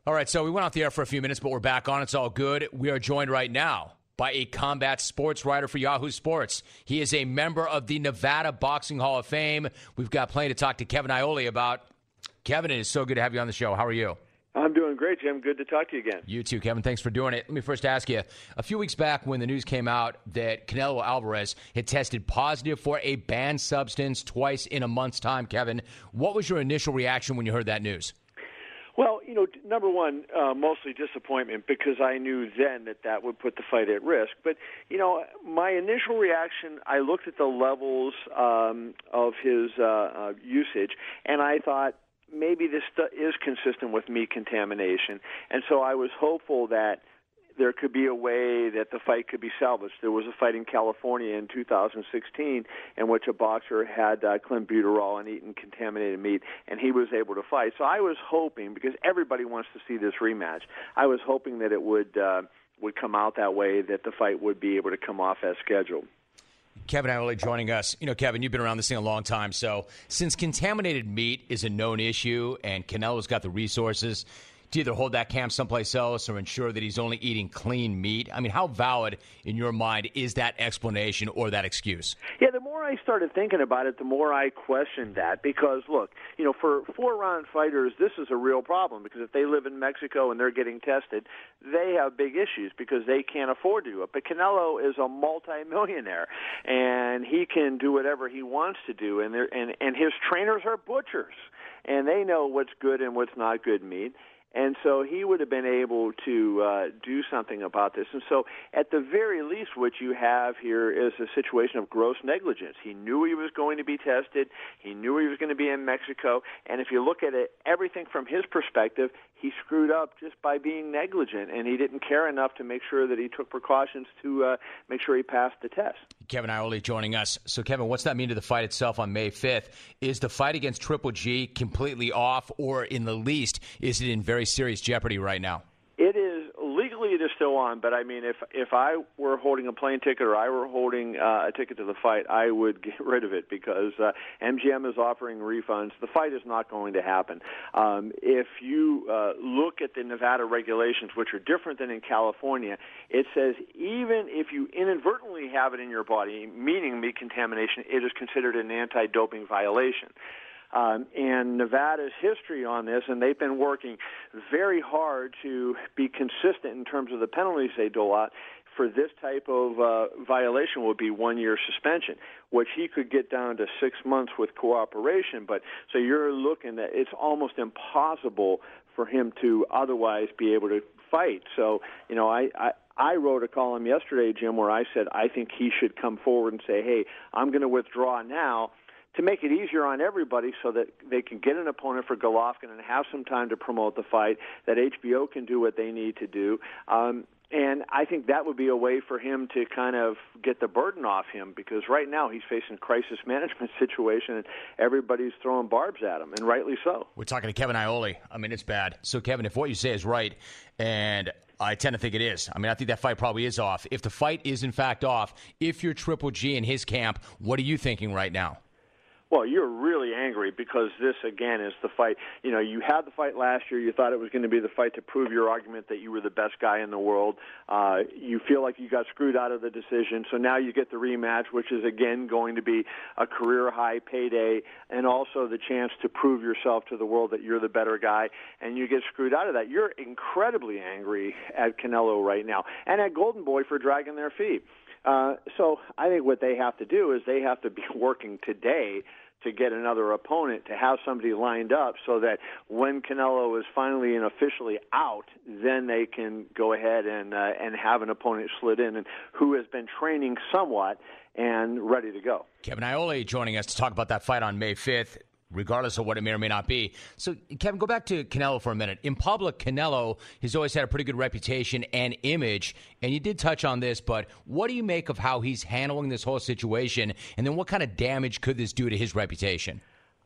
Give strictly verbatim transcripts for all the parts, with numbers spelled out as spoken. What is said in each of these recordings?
All right, so we went off the air for a few minutes, but we're back on. It's all good. We are joined right now by a combat sports writer for Yahoo Sports. He is a member of the Nevada Boxing Hall of Fame. We've got plenty to talk to Kevin Iole about. Kevin, it is so good to have you on the show. How are you? I'm doing great, Jim. Good to talk to you again. You too, Kevin. Thanks for doing it. Let me first ask you, a few weeks back when the news came out that Canelo Alvarez had tested positive for a banned substance twice in a month's time, Kevin, what was your initial reaction when you heard that news? Well, you know, number one, uh, mostly disappointment because I knew then that that would put the fight at risk. But, you know, my initial reaction, I looked at the levels um, of his uh, uh, usage, and I thought, maybe this is consistent with meat contamination. And so I was hopeful that there could be a way that the fight could be salvaged. There was a fight in California in two thousand sixteen in which a boxer had uh, clenbuterol and eaten contaminated meat, and he was able to fight. So I was hoping, because everybody wants to see this rematch, I was hoping that it would uh, would come out that way, that the fight would be able to come off as scheduled. Kevin Iole joining us. You know, Kevin, you've been around this thing a long time. So since contaminated meat is a known issue and Canelo's got the resources to either hold that camp someplace else or ensure that he's only eating clean meat, I mean, how valid in your mind is that explanation or that excuse? Yeah, the more I started thinking about it, the more I questioned that because, look, you know, for four-round fighters, this is a real problem because if they live in Mexico and they're getting tested, they have big issues because they can't afford to do it. But Canelo is a multimillionaire, and he can do whatever he wants to do, and, and, and his trainers are butchers, and they know what's good and what's not good meat. And so he would have been able to uh, do something about this. And so at the very least, what you have here is a situation of gross negligence. He knew he was going to be tested. He knew he was going to be in Mexico. And if you look at it, everything from his perspective, he screwed up just by being negligent. And he didn't care enough to make sure that he took precautions to uh, make sure he passed the test. Kevin Iole joining us. So, Kevin, what's that mean to the fight itself on May fifth? Is the fight against Triple G completely off, or in the least, is it in very serious jeopardy right now? It is legally it is still on, but I mean, if if I were holding a plane ticket or I were holding uh, a ticket to the fight, I would get rid of it because uh, M G M is offering refunds. The fight is not going to happen. Um, if you uh, look at the Nevada regulations, which are different than in California, it says even if you inadvertently have it in your body, meaning meat contamination, it is considered an anti-doping violation. Um, and Nevada's history on this, and they've been working very hard to be consistent in terms of the penalties they dole out, for this type of uh, violation would be one-year suspension, which he could get down to six months with cooperation. But so you're looking at it's almost impossible for him to otherwise be able to fight. So, you know, I, I I wrote a column yesterday, Jim, where I said I think he should come forward and say, hey, I'm going to withdraw now, to make it easier on everybody so that they can get an opponent for Golovkin and have some time to promote the fight, that H B O can do what they need to do. Um, and I think that would be a way for him to kind of get the burden off him because right now he's facing a crisis management situation and everybody's throwing barbs at him, and rightly so. We're talking to Kevin Iole. I mean, it's bad. So, Kevin, if what you say is right, and I tend to think it is. I mean, I think that fight probably is off. If the fight is, in fact, off, if you're Triple G in his camp, what are you thinking right now? Well, you're really angry because this, again, is the fight. You know, you had the fight last year. You thought it was going to be the fight to prove your argument that you were the best guy in the world. Uh, you feel like you got screwed out of the decision. So now you get the rematch, which is, again, going to be a career-high payday and also the chance to prove yourself to the world that you're the better guy. And you get screwed out of that. You're incredibly angry at Canelo right now and at Golden Boy for dragging their feet. Uh, so I think what they have to do is they have to be working today to get another opponent, to have somebody lined up so that when Canelo is finally and officially out, then they can go ahead and uh, and have an opponent slid in and who has been training somewhat and ready to go. Kevin Iole joining us to talk about that fight on May fifth. Regardless of what it may or may not be. So, Kevin, go back to Canelo for a minute. In public, Canelo has always had a pretty good reputation and image, and you did touch on this, but what do you make of how he's handling this whole situation, and then what kind of damage could this do to his reputation?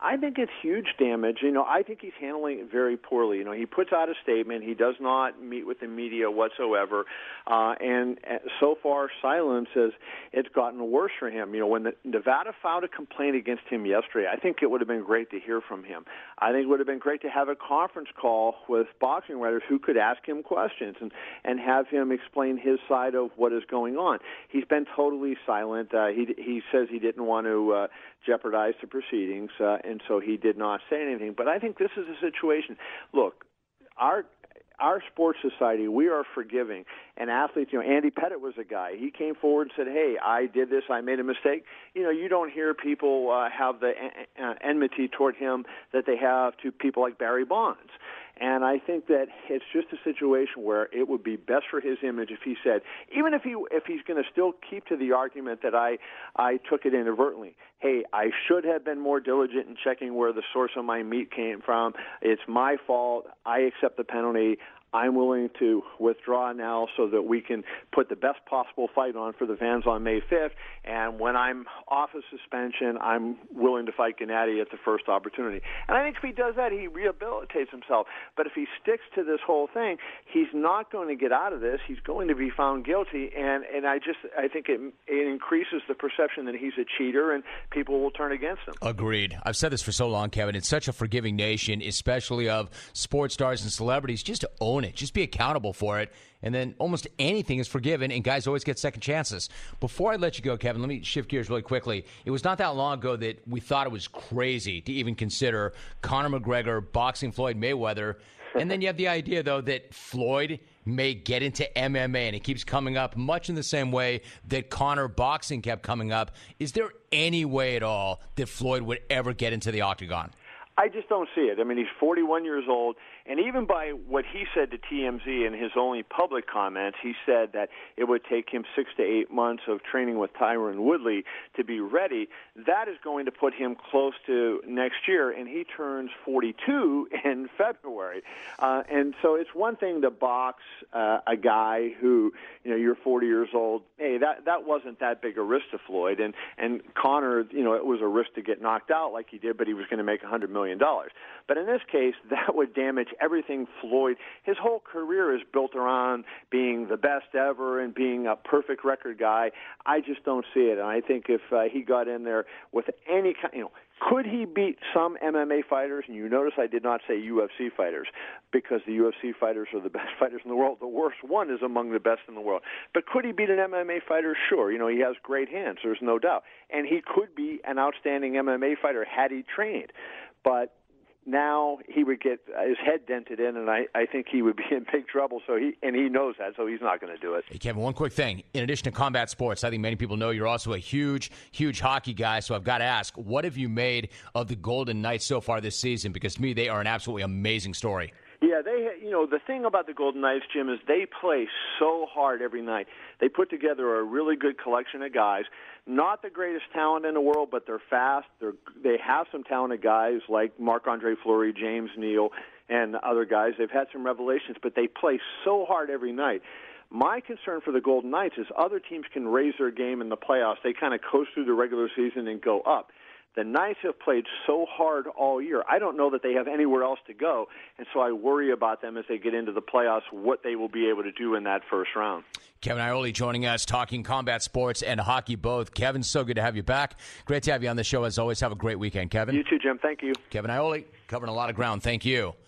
I think it's huge damage. You know, I think he's handling it very poorly. You know, he puts out a statement. He does not meet with the media whatsoever. Uh, and uh, so far, silence has it's gotten worse for him. You know, when the, Nevada filed a complaint against him yesterday, I think it would have been great to hear from him. I think it would have been great to have a conference call with boxing writers who could ask him questions and, and have him explain his side of what is going on. He's been totally silent. Uh, he he says he didn't want to uh, jeopardize the proceedings, uh, and so he did not say anything. But I think this is a situation. Look, our our sports society, we are forgiving. And athletes, you know, Andy Pettit was a guy. He came forward and said, hey, I did this, I made a mistake. You know, you don't hear people uh, have the uh, enmity toward him that they have to people like Barry Bonds. And I think that it's just a situation where it would be best for his image if he said, even if he if he's going to still keep to the argument that I I took it inadvertently. Hey, I should have been more diligent in checking where the source of my meat came from. It's my fault. I accept the penalty. I'm willing to withdraw now so that we can put the best possible fight on for the fans on May fifth. And when I'm off of suspension, I'm willing to fight Gennady at the first opportunity. And I think if he does that, he rehabilitates himself. But if he sticks to this whole thing, he's not going to get out of this. He's going to be found guilty. And, and I just I think it, it increases the perception that he's a cheater and people will turn against him. Agreed. I've said this for so long, Kevin. It's such a forgiving nation, especially of sports stars and celebrities, just to own it. Just be accountable for it, and then almost anything is forgiven, and guys always get second chances. Before I let you go, Kevin, let me shift gears really quickly. It was not that long ago that we thought it was crazy to even consider Conor McGregor boxing Floyd Mayweather, and then you have the idea, though, that Floyd may get into M M A, and it keeps coming up much in the same way that Conor boxing kept coming up. Is there any way at all that Floyd would ever get into the octagon? I just don't see it. I mean, he's forty-one years old, and even by what he said to T M Z in his only public comments, he said that it would take him six to eight months of training with Tyron Woodley to be ready. That is going to put him close to next year, and he turns forty-two in February. Uh, and so it's one thing to box uh, a guy who, you know, you're forty years old. Hey, that that wasn't that big a risk to Floyd, and and Conor, you know, it was a risk to get knocked out like he did, but he was going to make one hundred million dollars. But in this case, that would damage everything Floyd. His whole career is built around being the best ever and being a perfect record guy. I just don't see it. And I think if uh, he got in there with any kind, you know, could he beat some M M A fighters? And you notice I did not say U F C fighters because the U F C fighters are the best fighters in the world. The worst one is among the best in the world. But could he beat an M M A fighter? Sure. You know, he has great hands. There's no doubt. And he could be an outstanding M M A fighter had he trained. But now he would get his head dented in, and I, I think he would be in big trouble. So he and he knows that, so he's not going to do it. Hey, Kevin, one quick thing. In addition to combat sports, I think many people know you're also a huge, huge hockey guy. So I've got to ask, what have you made of the Golden Knights so far this season? Because to me, they are an absolutely amazing story. Yeah, they. You know, the thing about the Golden Knights, Jim, is they play so hard every night. They put together a really good collection of guys. Not the greatest talent in the world, but they're fast. They're, they have some talented guys like Marc-Andre Fleury, James Neal, and other guys. They've had some revelations, but they play so hard every night. My concern for the Golden Knights is other teams can raise their game in the playoffs. They kind of coast through the regular season and go up. The Knights have played so hard all year. I don't know that they have anywhere else to go, and so I worry about them as they get into the playoffs, what they will be able to do in that first round. Kevin Iole joining us, talking combat sports and hockey both. Kevin, so good to have you back. Great to have you on the show as always. Have a great weekend, Kevin. You too, Jim. Thank you. Kevin Iole, covering a lot of ground. Thank you.